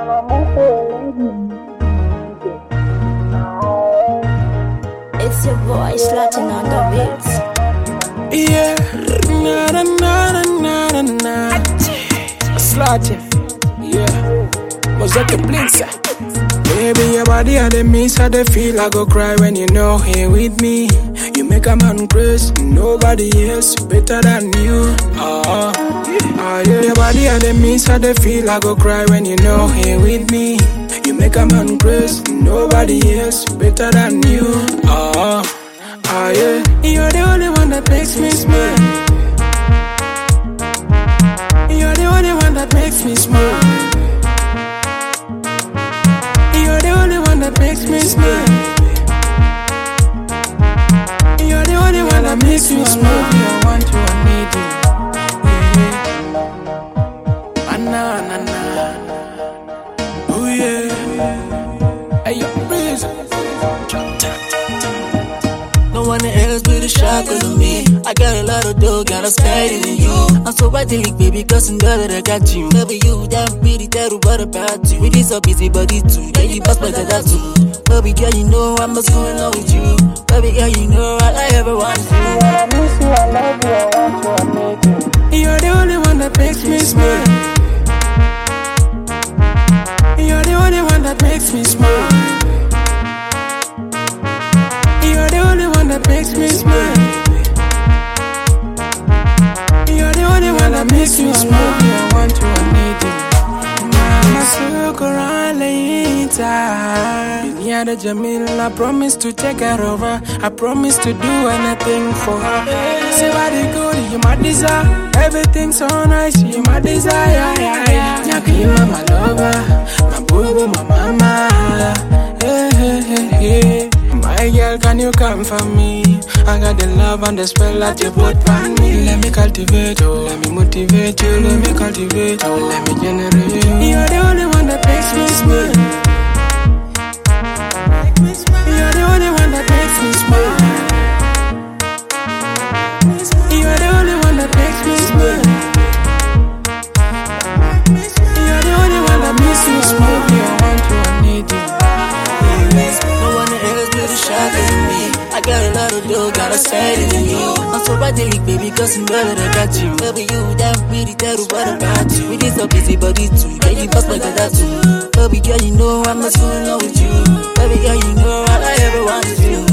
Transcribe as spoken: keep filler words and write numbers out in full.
It's your boy Slatin on the beats. Yeah, na na na na na na. Slatin, yeah. Mosaic Blitzer. Baby, your body I dey miss, I dey feel I go cry when you know here with me. You make a man crazy, nobody else better than you. Ah, ah, yeah. Your body I dey miss, I dey feel I go cry when you know here with me. You make a man crazy, nobody else better than you. Ah, ah, yeah. You're the only one that makes me smile. You're the only one that makes me smile. You're the only one that makes me smile. You're the only one that makes me smile. I want you, I need you. Yeah. Ah, nah, nah, nah. Oh yeah. Hey, yo, breeze. No one else be the shocker to me. I got a lot of dough, gotta spend it in you. I'm so idyllic, baby, cause I'm glad that I got you. Never you, damn pretty, terrible, what about you? With this so busy body too, yeah, you bust my dada too. Baby girl, you know I'm just going on with you. Baby girl, you know all I ever want to do. I miss you, I love you, I want you, I need you. You're the only one that makes me smile. You're the only one that makes me smile. You're the only one that makes me smile. You're the only one that makes me smile. I want you, I need you. Mama Sukura later. Dunia the Jamil, I promise to take her over. I promise to do anything for her. Say body good, you my desire. Everything's so nice, you my desire. Nyaki, you my lover, my boo, my mama. Hey, hey, hey, hey. My girl, can you come for me? I got the love and the spell that you put on me. Let me cultivate you, let me motivate you, let me cultivate you, let me generate you. You're the only one that makes me smile. You're the only one that makes me smile. You're the only one that makes me smile. You're the only one that makes me smile. I want you, I need you. No one else be the shocker to me. I got a lot of dough, gotta spend it in you. I'm so idyllic, baby, cause I'm glad that I got you. Baby, you damn pretty, terrible, what about you? With this so busy body too, yeah, you bust my dada too. Baby girl, you know I'm not fooling with you. Baby girl, you know all I ever want is you.